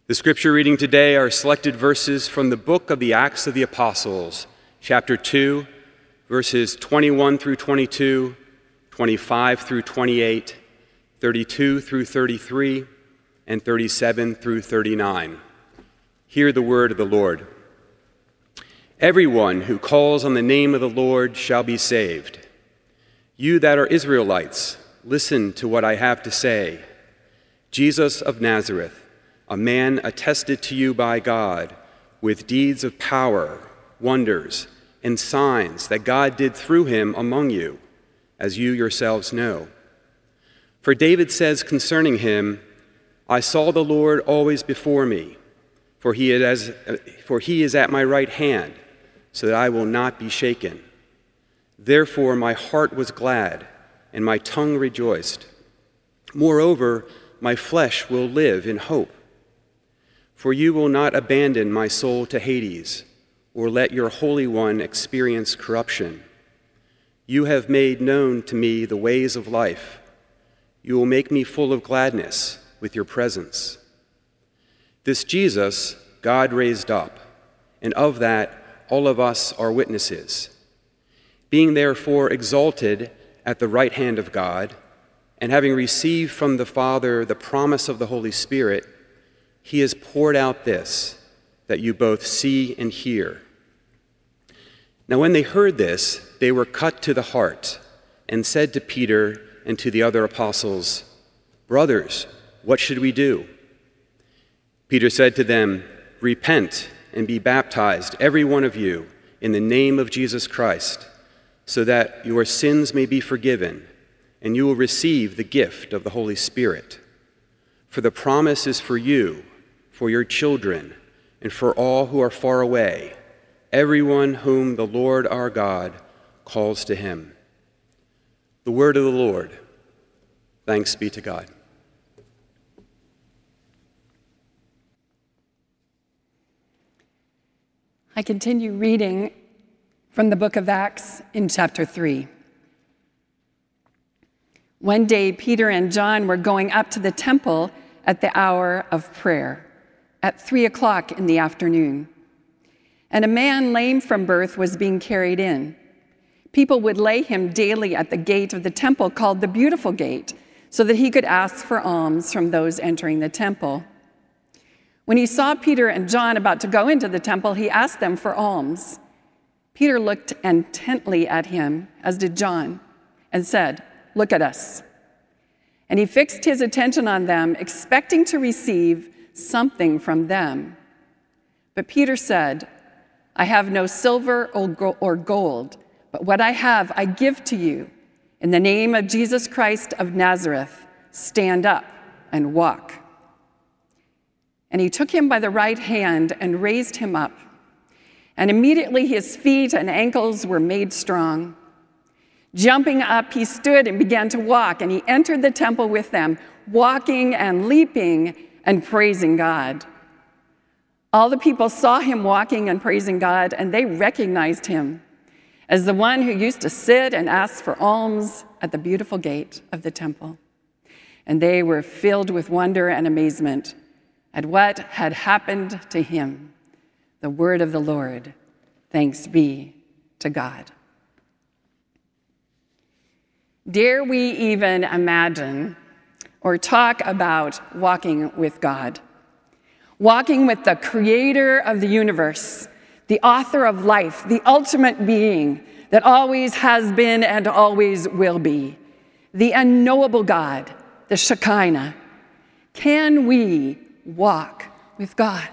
The scripture reading today are selected verses from the book of the Acts of the Apostles, chapter 2, verses 21 through 22, 25 through 28, 32 through 33, and 37 through 39. Hear the word of the Lord. Everyone who calls on the name of the Lord shall be saved. You that are Israelites, listen to what I have to say. Jesus of Nazareth, a man attested to you by God with deeds of power, wonders, and signs that God did through him among you, as you yourselves know. For David says concerning him, I saw the Lord always before me, for he is at my right hand, so that I will not be shaken. Therefore my heart was glad, and my tongue rejoiced. Moreover, my flesh will live in hope. For you will not abandon my soul to Hades, or let your Holy One experience corruption. You have made known to me the ways of life. You will make me full of gladness with your presence. This Jesus God raised up, and of that all of us are witnesses. Being therefore exalted at the right hand of God, and having received from the Father the promise of the Holy Spirit, he has poured out this, that you both see and hear. Now when they heard this, they were cut to the heart, and said to Peter and to the other apostles, Brothers, what should we do? Peter said to them, Repent and be baptized, every one of you, in the name of Jesus Christ, so that your sins may be forgiven, and you will receive the gift of the Holy Spirit. For the promise is for you, for your children, and for all who are far away, everyone whom the Lord our God calls to him. The word of the Lord. Thanks be to God. I continue reading from the book of Acts in chapter 3. One day, Peter and John were going up to the temple at the hour of prayer, at 3:00 in the afternoon. And a man lame from birth was being carried in. People would lay him daily at the gate of the temple called the Beautiful Gate, so that he could ask for alms from those entering the temple. When he saw Peter and John about to go into the temple, he asked them for alms. Peter looked intently at him, as did John, and said, Look at us. And he fixed his attention on them, expecting to receive something from them. But Peter said, I have no silver or gold, but what I have I give to you. In the name of Jesus Christ of Nazareth, stand up and walk. And he took him by the right hand and raised him up. And immediately his feet and ankles were made strong. Jumping up, he stood and began to walk, and he entered the temple with them, walking and leaping and praising God. All the people saw him walking and praising God, and they recognized him as the one who used to sit and ask for alms at the Beautiful Gate of the temple. And they were filled with wonder and amazement at what had happened to him. The word of the Lord. Thanks be to God. Dare we even imagine or talk about walking with God? Walking with the creator of the universe, the author of life, the ultimate being that always has been and always will be, the unknowable God, the Shekinah. Can we walk with God?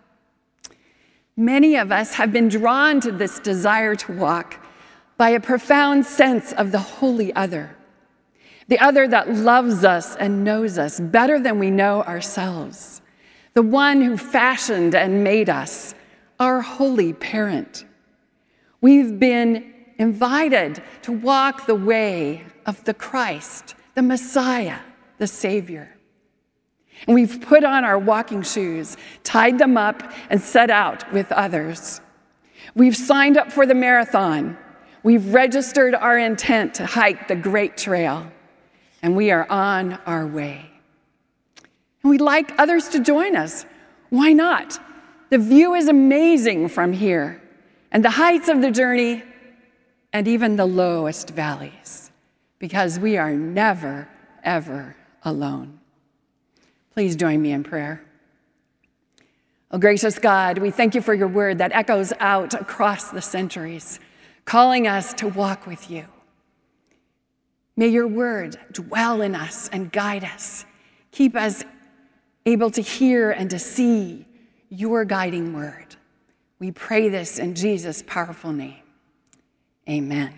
Many of us have been drawn to this desire to walk by a profound sense of the holy other, the other that loves us and knows us better than we know ourselves, the one who fashioned and made us, our holy parent. We've been invited to walk the way of the Christ, the Messiah, the Savior. And we've put on our walking shoes, tied them up, and set out with others. We've signed up for the marathon. We've registered our intent to hike the Great Trail, and we are on our way. And we'd like others to join us, Why not? The view is amazing from here, and the heights of the journey, and even the lowest valleys, because we are never, ever alone. Please join me in prayer. Oh, gracious God, we thank you for your word that echoes out across the centuries, calling us to walk with you. May your word dwell in us and guide us. Keep us able to hear and to see your guiding word. We pray this in Jesus' powerful name. Amen.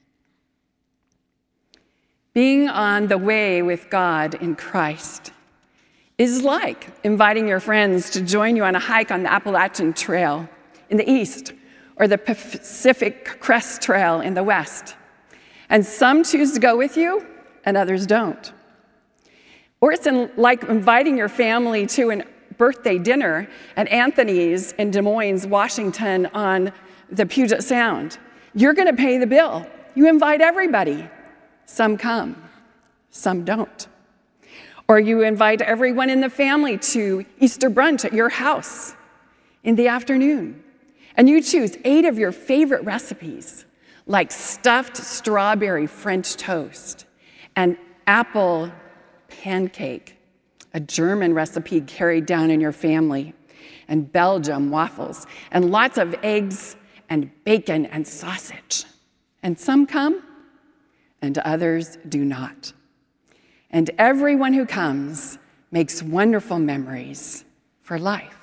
Being on the way with God in Christ is like inviting your friends to join you on a hike on the Appalachian Trail in the east or the Pacific Crest Trail in the west. And some choose to go with you and others don't. Or it's like inviting your family to a birthday dinner at Anthony's in Des Moines, Washington on the Puget Sound. You're going to pay the bill. You invite everybody. Some come, some don't. Or you invite everyone in the family to Easter brunch at your house in the afternoon. And you choose 8 of your favorite recipes, like stuffed strawberry French toast and apple pancake, a German recipe carried down in your family, and Belgium waffles, and lots of eggs and bacon and sausage. And some come, and others do not. And everyone who comes makes wonderful memories for life.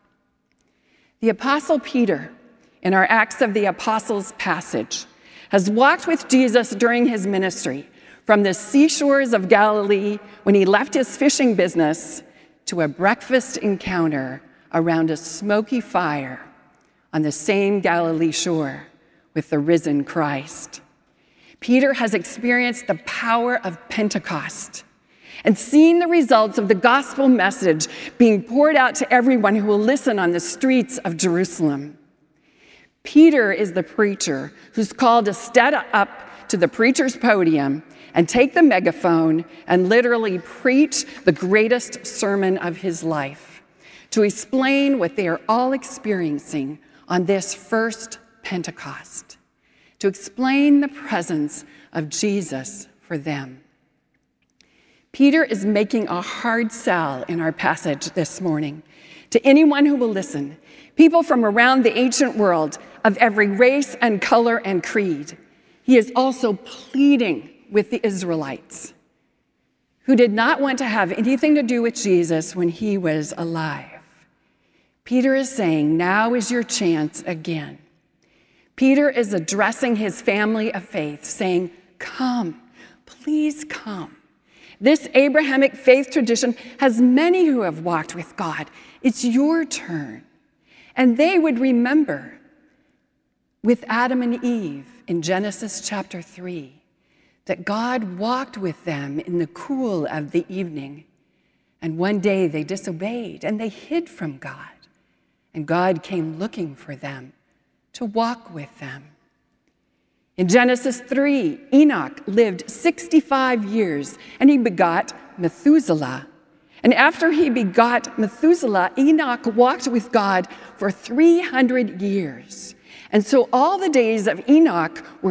The Apostle Peter, in our Acts of the Apostles passage, has walked with Jesus during his ministry from the seashores of Galilee when he left his fishing business to a breakfast encounter around a smoky fire on the same Galilee shore with the risen Christ. Peter has experienced the power of Pentecost and seen the results of the gospel message being poured out to everyone who will listen on the streets of Jerusalem. Peter is the preacher who's called to step up to the preacher's podium and take the megaphone and literally preach the greatest sermon of his life, to explain what they are all experiencing on this first Pentecost, to explain the presence of Jesus for them. Peter is making a hard sell in our passage this morning to anyone who will listen, people from around the ancient world of every race and color and creed. He is also pleading with the Israelites who did not want to have anything to do with Jesus when he was alive. Peter is saying, now is your chance again. Peter is addressing his family of faith, saying, come, please come. This Abrahamic faith tradition has many who have walked with God. It's your turn. And they would remember with Adam and Eve in Genesis chapter 3 that God walked with them in the cool of the evening. And one day they disobeyed and they hid from God. And God came looking for them to walk with them. In Genesis 3, Enoch lived 65 years, and he begot Methuselah. And after he begot Methuselah, Enoch walked with God for 300 years. And so all the days of Enoch were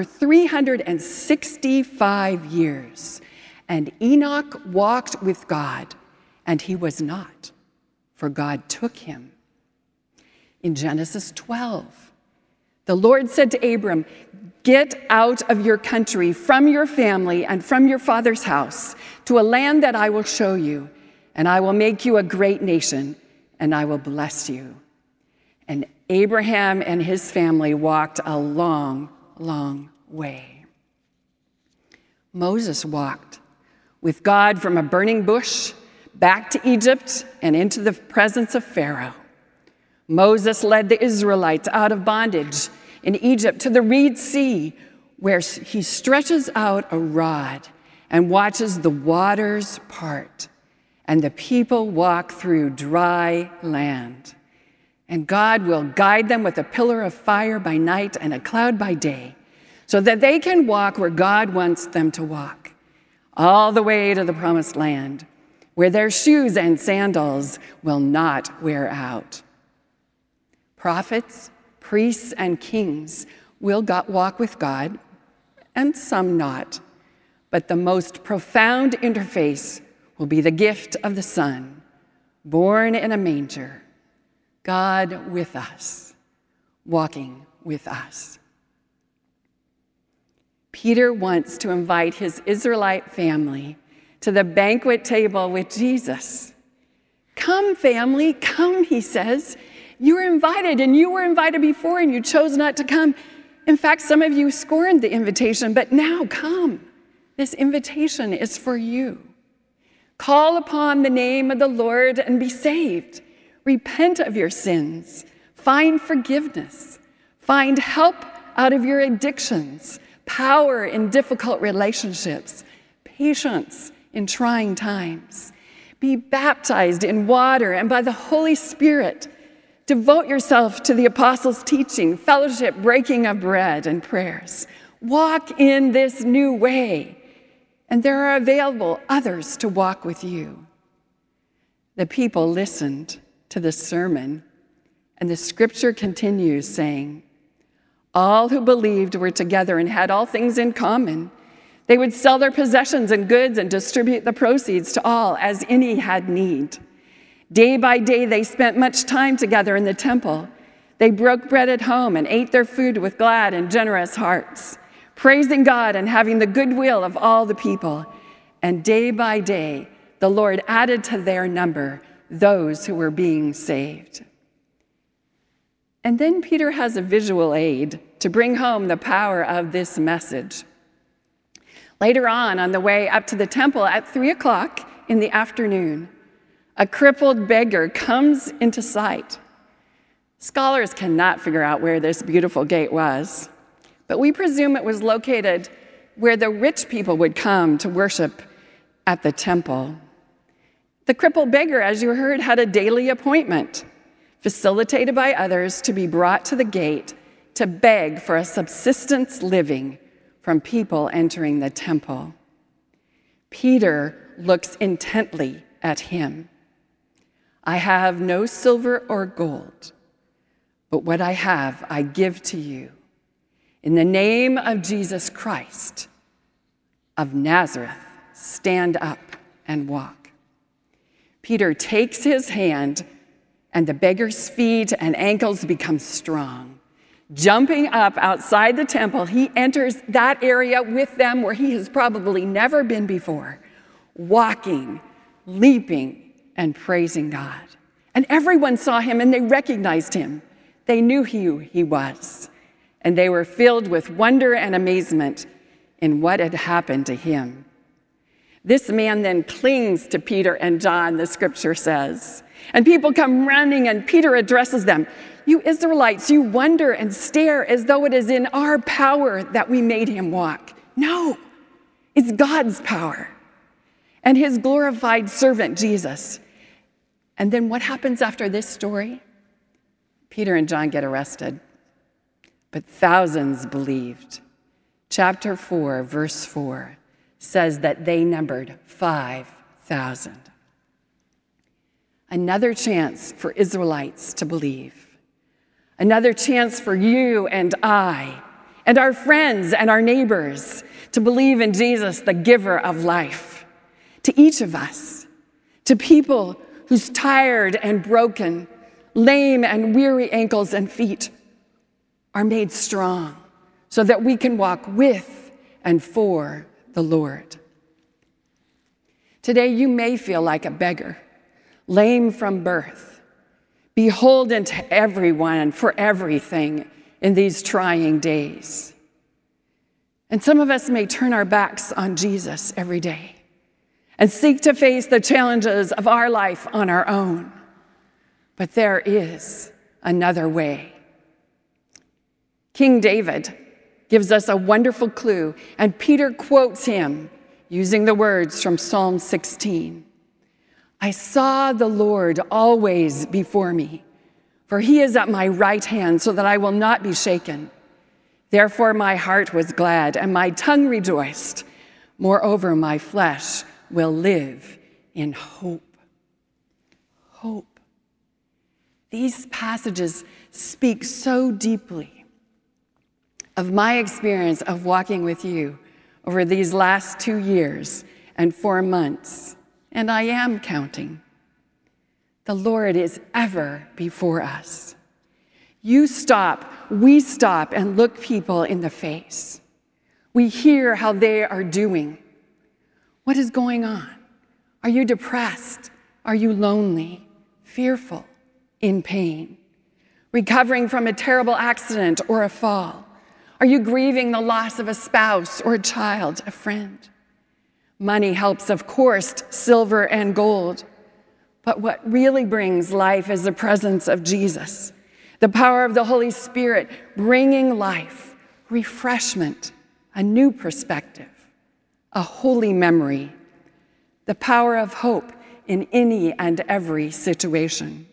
365 years. And Enoch walked with God, and he was not, for God took him. In Genesis 12, the Lord said to Abram, get out of your country, from your family, and from your father's house, to a land that I will show you, and I will make you a great nation, and I will bless you. And Abraham and his family walked a long, long way. Moses walked with God from a burning bush back to Egypt and into the presence of Pharaoh. Moses led the Israelites out of bondage in Egypt to the Reed Sea, where he stretches out a rod and watches the waters part, and the people walk through dry land. And God will guide them with a pillar of fire by night and a cloud by day, so that they can walk where God wants them to walk, all the way to the promised land, where their shoes and sandals will not wear out. Prophets, priests, and kings will walk with God, and some not. But the most profound interface will be the gift of the Son, born in a manger, God with us, walking with us. Peter wants to invite his Israelite family to the banquet table with Jesus. Come, family, come, he says. You were invited, and you were invited before, and you chose not to come. In fact, some of you scorned the invitation, but now come. This invitation is for you. Call upon the name of the Lord and be saved. Repent of your sins. Find forgiveness. Find help out of your addictions, power in difficult relationships, patience in trying times. Be baptized in water and by the Holy Spirit. Devote yourself to the apostles' teaching, fellowship, breaking of bread, and prayers. Walk in this new way, and there are available others to walk with you. The people listened to the sermon, and the scripture continues saying, all who believed were together and had all things in common. They would sell their possessions and goods and distribute the proceeds to all as any had need. Day by day, they spent much time together in the temple. They broke bread at home and ate their food with glad and generous hearts, praising God and having the goodwill of all the people. And day by day, the Lord added to their number those who were being saved. And then Peter has a visual aid to bring home the power of this message. Later on the way up to the temple at 3:00 in the afternoon, a crippled beggar comes into sight. Scholars cannot figure out where this beautiful gate was, but we presume it was located where the rich people would come to worship at the temple. The crippled beggar, as you heard, had a daily appointment, facilitated by others, to be brought to the gate to beg for a subsistence living from people entering the temple. Peter looks intently at him. I have no silver or gold, but what I have I give to you. In the name of Jesus Christ of Nazareth, stand up and walk. Peter takes his hand, and the beggar's feet and ankles become strong. Jumping up outside the temple, he enters that area with them where he has probably never been before, walking, leaping, and praising God. And everyone saw him and they recognized him. They knew who he was. And they were filled with wonder and amazement in what had happened to him. This man then clings to Peter and John, the scripture says. And people come running, and Peter addresses them. You Israelites, you wonder and stare as though it is in our power that we made him walk. No, it's God's power and his glorified servant, Jesus. And then what happens after this story? Peter and John get arrested, but thousands believed. Chapter 4, verse 4 says that they numbered 5,000. Another chance for Israelites to believe. Another chance for you and I and our friends and our neighbors to believe in Jesus, the giver of life. To each of us, to people whose tired and broken, lame and weary ankles and feet are made strong so that we can walk with and for the Lord. Today, you may feel like a beggar, lame from birth, beholden to everyone and for everything in these trying days. And some of us may turn our backs on Jesus every day and seek to face the challenges of our life on our own. But there is another way. King David gives us a wonderful clue, and Peter quotes him using the words from Psalm 16. I saw the Lord always before me, for he is at my right hand so that I will not be shaken. Therefore my heart was glad and my tongue rejoiced. Moreover, my flesh will live in hope. Hope. These passages speak so deeply of my experience of walking with you over these last 2 years and 4 months, and I am counting. The Lord is ever before us. You stop, we stop, and look people in the face. We hear how they are doing. What is going on? Are you depressed? Are you lonely, fearful, in pain, recovering from a terrible accident or a fall? Are you grieving the loss of a spouse or a child, a friend? Money helps, of course, silver and gold. But what really brings life is the presence of Jesus, the power of the Holy Spirit bringing life, refreshment, a new perspective, a holy memory, the power of hope in any and every situation.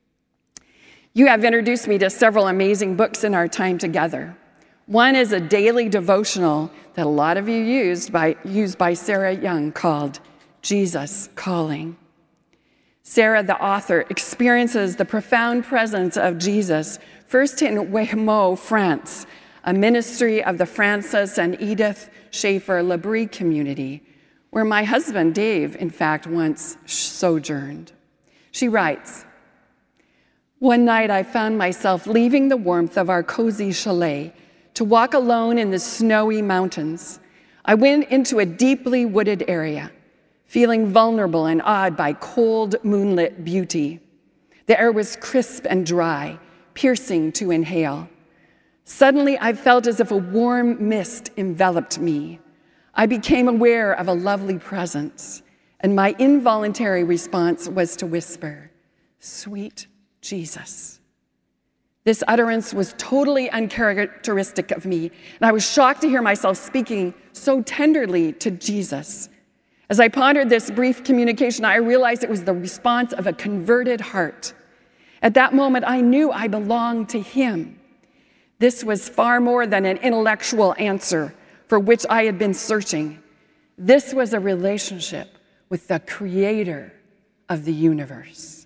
You have introduced me to several amazing books in our time together. One is a daily devotional that a lot of you used by Sarah Young called Jesus Calling. Sarah, the author, experiences the profound presence of Jesus first in Weymouth, France, a ministry of the Francis and Edith Schaeffer Labrie community, where my husband Dave, in fact, once sojourned. She writes, "One night I found myself leaving the warmth of our cozy chalet to walk alone in the snowy mountains. I went into a deeply wooded area, feeling vulnerable and awed by cold, moonlit beauty. The air was crisp and dry, piercing to inhale. Suddenly, I felt as if a warm mist enveloped me. I became aware of a lovely presence, and my involuntary response was to whisper, 'Sweet Jesus.' This utterance was totally uncharacteristic of me, and I was shocked to hear myself speaking so tenderly to Jesus. As I pondered this brief communication, I realized it was the response of a converted heart. At that moment, I knew I belonged to him. This was far more than an intellectual answer for which I had been searching. This was a relationship with the creator of the universe."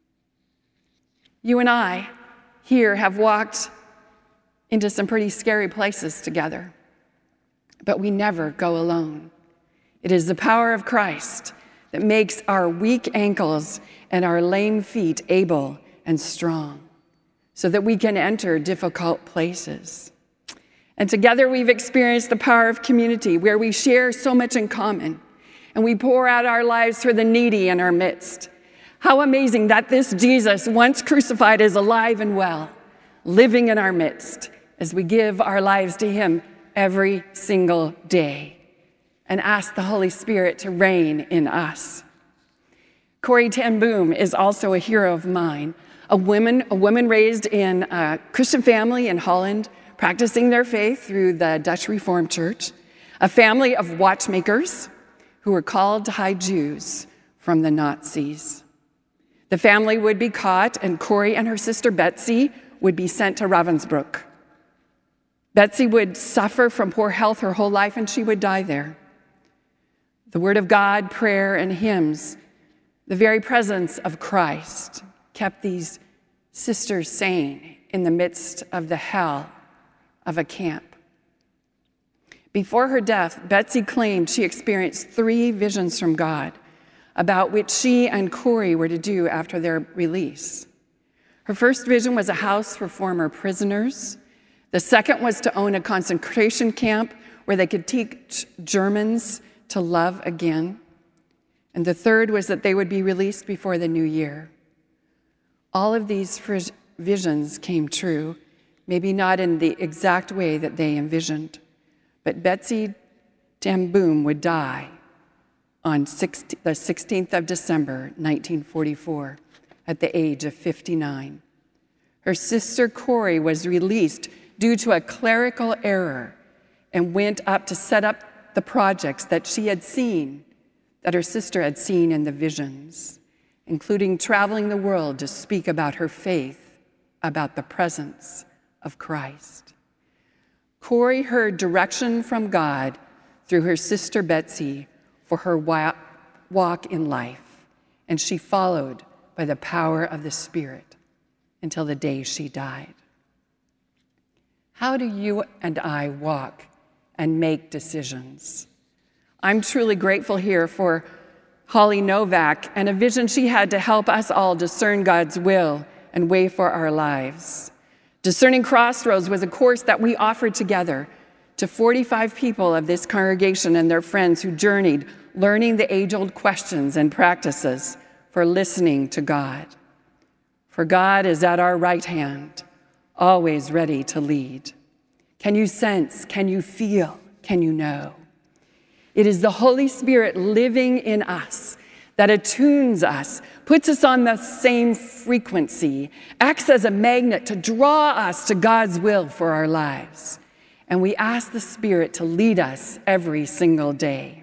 You and I here have walked into some pretty scary places together, but we never go alone. It is the power of Christ that makes our weak ankles and our lame feet able and strong, so that we can enter difficult places. And together we've experienced the power of community, where we share so much in common, and we pour out our lives for the needy in our midst. How amazing that this Jesus, once crucified, is alive and well, living in our midst as we give our lives to him every single day and ask the Holy Spirit to reign in us. Corrie ten Boom is also a hero of mine, a woman raised in a Christian family in Holland, practicing their faith through the Dutch Reformed Church, a family of watchmakers who were called to hide Jews from the Nazis. The family would be caught, and Corrie and her sister Betsy would be sent to Ravensbrück. Betsy would suffer from poor health her whole life, and she would die there. The Word of God, prayer, and hymns, the very presence of Christ, kept these sisters sane in the midst of the hell of a camp. Before her death, Betsy claimed she experienced 3 visions from God, about which she and Corrie were to do after their release. Her first vision was a house for former prisoners. The second was to own a concentration camp where they could teach Germans to love again. And the third was that they would be released before the new year. All of these visions came true, maybe not in the exact way that they envisioned, but Betsy ten Boom would die on the 16th of December, 1944, at the age of 59. Her sister Corrie was released due to a clerical error and went up to set up the projects that she had seen, that her sister had seen in the visions, including traveling the world to speak about her faith, about the presence of Christ. Corrie heard direction from God through her sister Betsy for her walk in life. and she followed by the power of the Spirit until the day she died. How do you and I walk and make decisions? I'm truly grateful here for Holly Novak and a vision she had to help us all discern God's will and way for our lives. Discerning Crossroads was a course that we offered together to 45 people of this congregation and their friends who journeyed, learning the age-old questions and practices for listening to God. For God is at our right hand, always ready to lead. Can you sense? Can you feel? Can you know? It is the Holy Spirit living in us that attunes us, puts us on the same frequency, acts as a magnet to draw us to God's will for our lives. And we ask the Spirit to lead us every single day.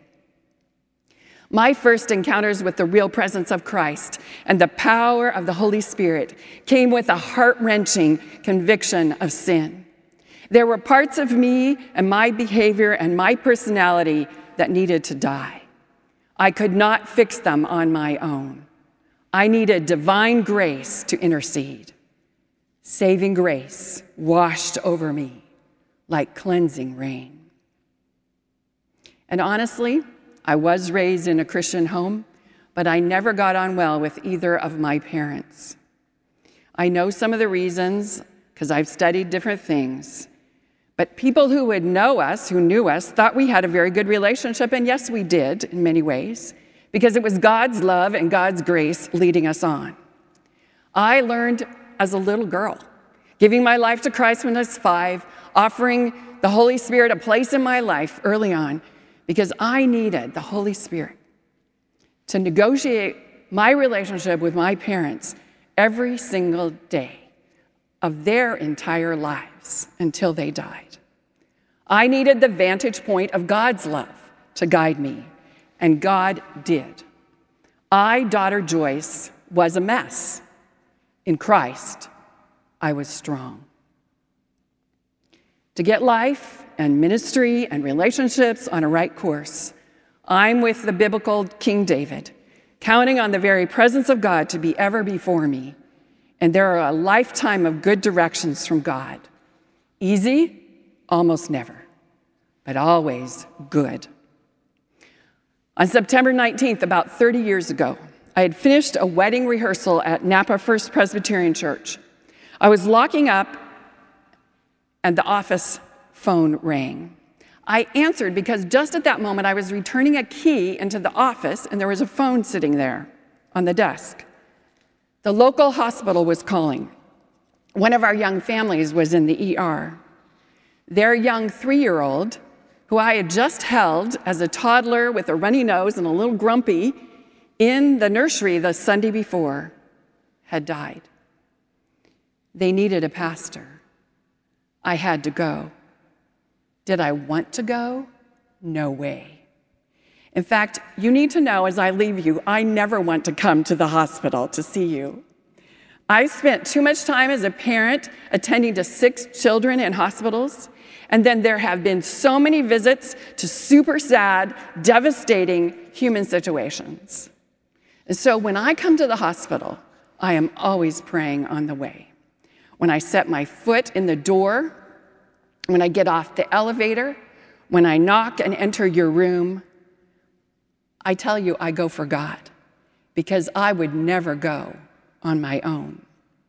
My first encounters with the real presence of Christ and the power of the Holy Spirit came with a heart-wrenching conviction of sin. There were parts of me and my behavior and my personality that needed to die. I could not fix them on my own. I needed divine grace to intercede. Saving grace washed over me like cleansing rain. And honestly, I was raised in a Christian home, but I never got on well with either of my parents. I know some of the reasons because I've studied different things. But people who would know us, who knew us, thought we had a very good relationship, and yes, we did in many ways, because it was God's love and God's grace leading us on. I learned as a little girl, giving my life to Christ when I was 5, offering the Holy Spirit a place in my life early on, because I needed the Holy Spirit to negotiate my relationship with my parents every single day of their entire lives until they died. I needed the vantage point of God's love to guide me, and God did. I, daughter Joyce, was a mess. In Christ, I was strong. To get life and ministry and relationships on a right course, I'm with the biblical King David, counting on the very presence of God to be ever before me. And there are a lifetime of good directions from God. Easy? Almost never, but always good. On September 19th, about 30 years ago, I had finished a wedding rehearsal at Napa First Presbyterian Church. I was locking up, and the office phone rang. I answered because just at that moment, I was returning a key into the office, and there was a phone sitting there on the desk. The local hospital was calling. One of our young families was in the ER. Their young 3-year-old, who I had just held as a toddler with a runny nose and a little grumpy in the nursery the Sunday before, had died. They needed a pastor. I had to go. Did I want to go? No way. In fact, you need to know as I leave you, I never want to come to the hospital to see you. I spent too much time as a parent attending to 6 children in hospitals, and then there have been so many visits to super sad, devastating human situations. And so when I come to the hospital, I am always praying on the way. When I set my foot in the door, when I get off the elevator, when I knock and enter your room, I tell you, I go for God, because I would never go on my own.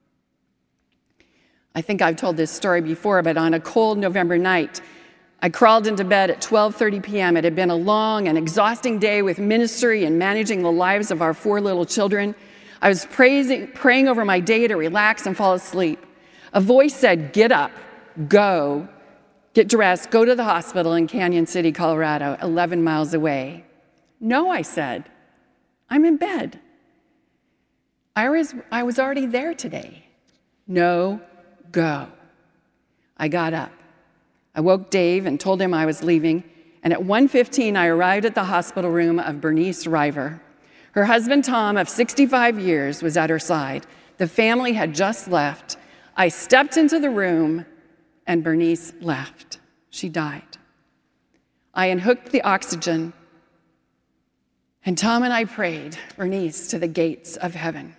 I think I've told this story before, but on a cold November night, I crawled into bed at 12:30 p.m. It had been a long and exhausting day with ministry and managing the lives of our 4 little children. I was praying over my day to relax and fall asleep. A voice said, "Get up, go, get dressed, go to the hospital in Canyon City, Colorado, 11 miles away." "No," I said. "I'm in bed. I was already there today." "No, go." I got up. I woke Dave and told him I was leaving, and at 1:15 I arrived at the hospital room of Bernice River. Her husband, Tom, of 65 years, was at her side. The family had just left. I stepped into the room, and Bernice left. She died. I unhooked the oxygen, And Tom and I prayed Bernice to the gates of heaven.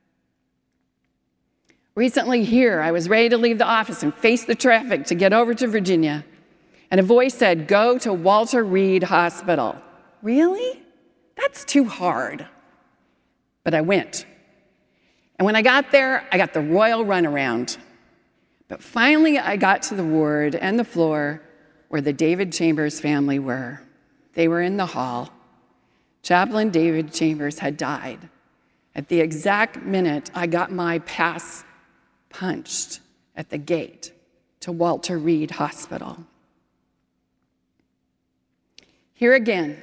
Recently here, I was ready to leave the office and face the traffic to get over to Virginia, and a voice said, "Go to Walter Reed Hospital." Really? That's too hard. But I went. And when I got there, I got the royal runaround. But finally, I got to the ward and the floor where the David Chambers family were. They were in the hall. Chaplain David Chambers had died at the exact minute I got my pass punched at the gate to Walter Reed Hospital. Here again,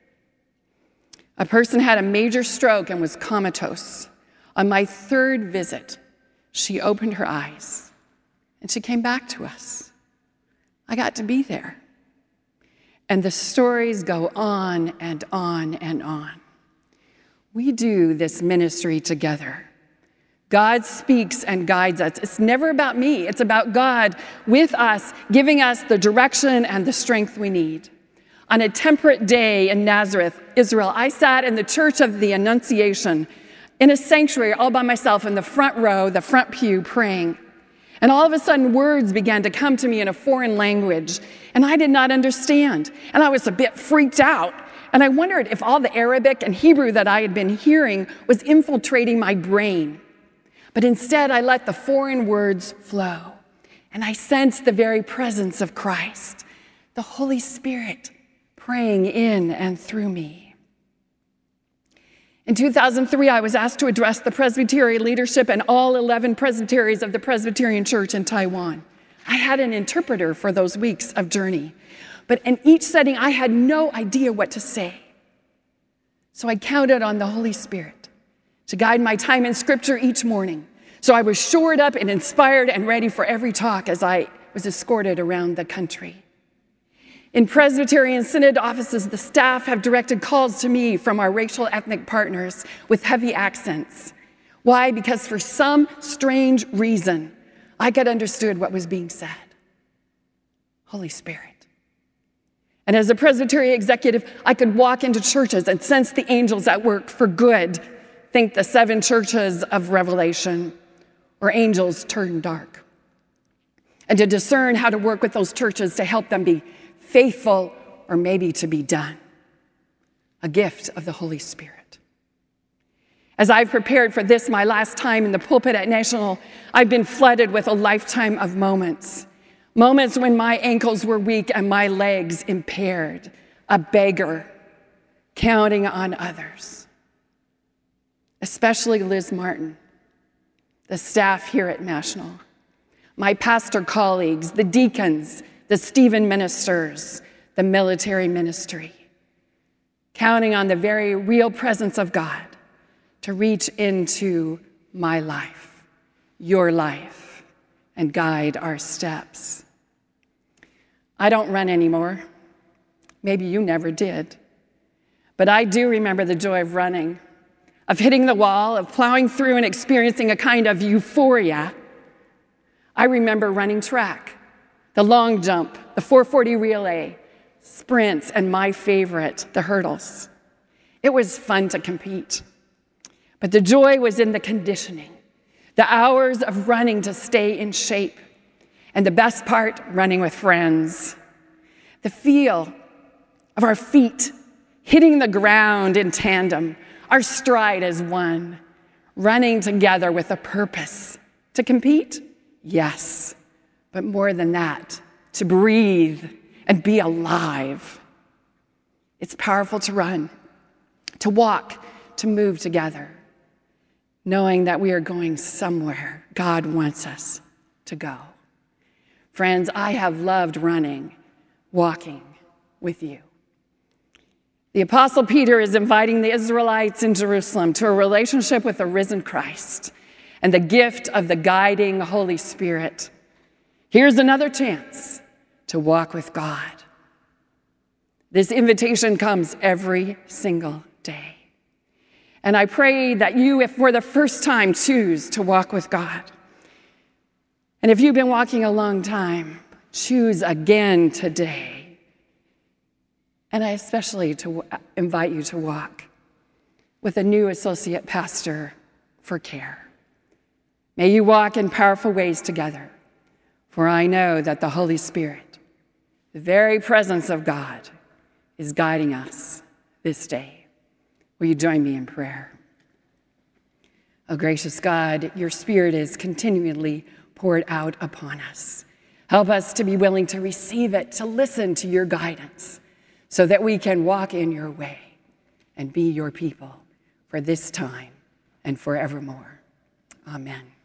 a person had a major stroke and was comatose. On my third visit, she opened her eyes and she came back to us. I got to be there. And the stories go on and on and on. We do this ministry together. God speaks and guides us. It's never about me. It's about God with us, giving us the direction and the strength we need. On a temperate day in Nazareth, Israel, I sat in the Church of the Annunciation in a sanctuary all by myself in the front row, the front pew, praying. And all of a sudden, words began to come to me in a foreign language, and I did not understand. And I was a bit freaked out, and I wondered if all the Arabic and Hebrew that I had been hearing was infiltrating my brain. But instead, I let the foreign words flow, and I sensed the very presence of Christ, the Holy Spirit, praying in and through me. In 2003, I was asked to address the Presbyterian leadership and all 11 presbyteries of the Presbyterian Church in Taiwan. I had an interpreter for those weeks of journey, but in each setting, I had no idea what to say. So I counted on the Holy Spirit to guide my time in Scripture each morning. So I was shored up and inspired and ready for every talk as I was escorted around the country. In Presbyterian Synod offices, the staff have directed calls to me from our racial ethnic partners with heavy accents. Why? Because for some strange reason, I could understood what was being said. Holy Spirit. And as a Presbyterian executive, I could walk into churches and sense the angels at work for good. Think the 7 churches of Revelation, or angels turned dark. And to discern how to work with those churches to help them be faithful, or maybe to be done. A gift of the Holy Spirit. As I've prepared for this, my last time in the pulpit at National, I've been flooded with a lifetime of moments. Moments when my ankles were weak and my legs impaired. A beggar, counting on others. Especially Liz Martin, the staff here at National, my pastor colleagues, the deacons, the Stephen ministers, the military ministry, counting on the very real presence of God to reach into my life, your life, and guide our steps. I don't run anymore. Maybe you never did. But I do remember the joy of running, of hitting the wall, of plowing through and experiencing a kind of euphoria. I remember running track. The long jump, the 440 relay, sprints, and my favorite, the hurdles. It was fun to compete. But the joy was in the conditioning, the hours of running to stay in shape, and the best part, running with friends. The feel of our feet hitting the ground in tandem, our stride as one, running together with a purpose. To compete? Yes. But more than that, to breathe and be alive. It's powerful to run, to walk, to move together, knowing that we are going somewhere God wants us to go. Friends, I have loved running, walking with you. The Apostle Peter is inviting the Israelites in Jerusalem to a relationship with the risen Christ and the gift of the guiding Holy Spirit. Here's another chance to walk with God. This invitation comes every single day. And I pray that you, if for the first time, choose to walk with God. And if you've been walking a long time, choose again today. And I especially invite you to walk with a new associate pastor for care. May you walk in powerful ways together, for I know that the Holy Spirit, the very presence of God, is guiding us this day. Will you join me in prayer? Oh, gracious God, your Spirit is continually poured out upon us. Help us to be willing to receive it, to listen to your guidance, so that we can walk in your way and be your people for this time and forevermore. Amen.